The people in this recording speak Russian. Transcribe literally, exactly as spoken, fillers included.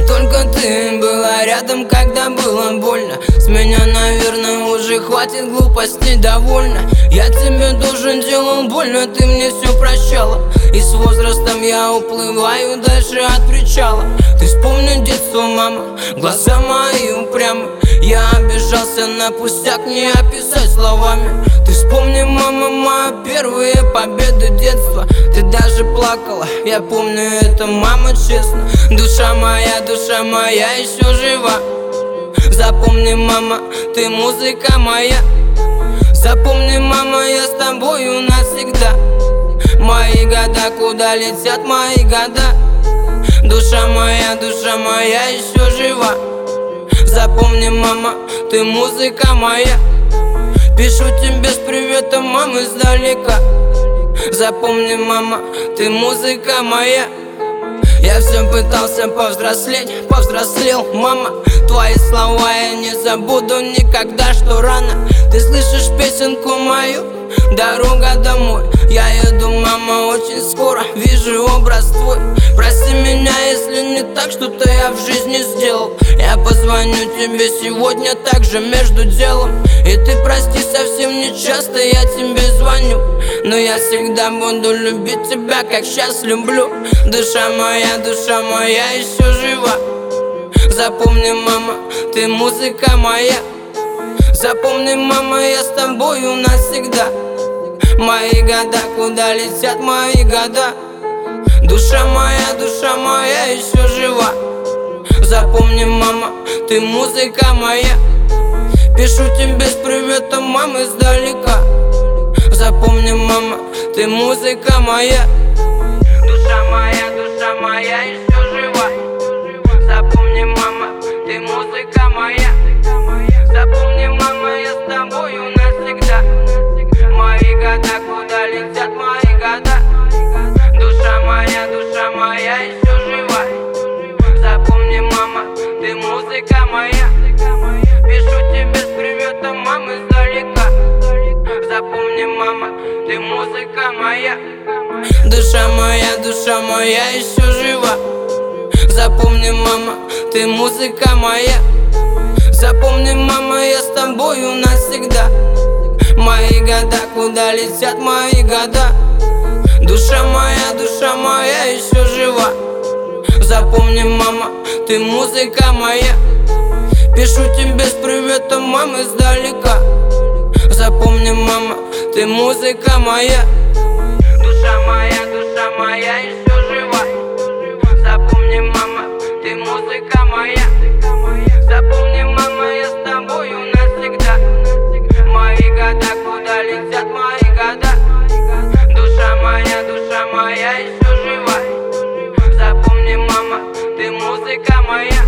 только ты была рядом, когда было больно. С меня, наверное, уже хватит глупостей, довольно. Я тебе тоже делал больно, ты мне все прощала. И с возрастом я уплываю дальше от причала. Ты вспомни детство, мама, глаза мои упрямы. Я обижался на пустяк, не описать словами. Ты вспомни, мама, мои первые победы детства. Ты даже плакала, я помню это, мама, честно. Душа моя, душа моя еще жива. Запомни, мама, ты музыка моя. Запомни, мама, я с тобою навсегда. Мои года, куда летят мои года. Душа моя, душа моя еще жива. Запомни, мама, ты музыка моя. Пишу тебе с приветом, мама, издалека. Запомни, мама, ты музыка моя. Я все пытался повзрослеть, повзрослел, мама. Твои слова я не забуду никогда, что рано. Ты слышишь песенку мою, дорога домой. Я еду, мама, очень скоро, вижу образ твой. Прости меня, если не так, что-то я в жизни сделал. Я позвоню тебе сегодня также между делом. И ты прости, совсем не часто я тебе звоню. Но я всегда буду любить тебя, как сейчас люблю. Душа моя, душа моя еще жива. Запомни, мама, ты музыка моя. Запомни, мама, я с тобою навсегда. Мои года, куда летят мои года. Душа моя, душа моя еще жива. Запомни, мама, ты музыка моя. Пишу тебе с приветом, мама, издалека. Запомни, мама, ты музыка моя. Душа моя, душа моя еще жива. Запомни, мама, ты музыка моя. Запомни, мама, я с тобою навсегда. Мои года, куда летят мои года. Душа моя, душа моя еще жива. Запомни, мама, ты музыка моя. Пишу тебе с приветом, мама, издалека. Запомни, мама, ты музыка моя. Душа моя, душа моя еще жива. Запомни, мама, ты музыка моя. Запомни, мама, я с тобою навсегда. Мои года, куда летят мои года. Душа моя, душа моя еще жива. Запомни, мама, ты музыка моя. Пишу тебе с приветом, мама, издалека. Запомни, мама, ты музыка моя. Душа моя, душа моя еще жива. Запомни, мама, ты музыка моя. Запомни, мама, я с тобою навсегда. Мои года, куда летят мои года. Душа моя, душа моя еще жива. Запомни, мама, ты музыка моя.